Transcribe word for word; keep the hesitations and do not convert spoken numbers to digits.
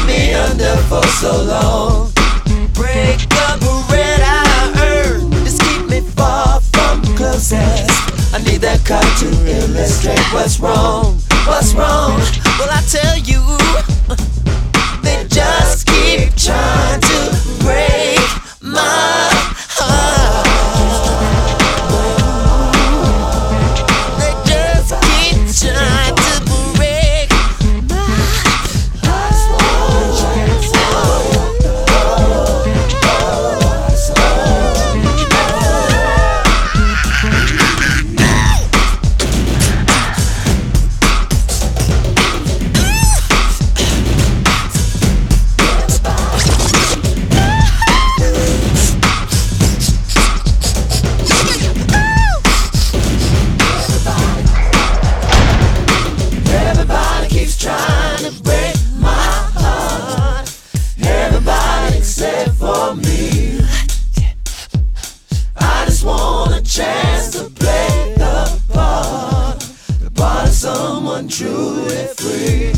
me under for so long. Break the bread I earned, just keep me far from closest. I need that cut to illustrate what's wrong. What's wrong? Well, I tell you, they just keep trying to break my heart. They just keep trying to break my chance to play the part, the part of someone truly free.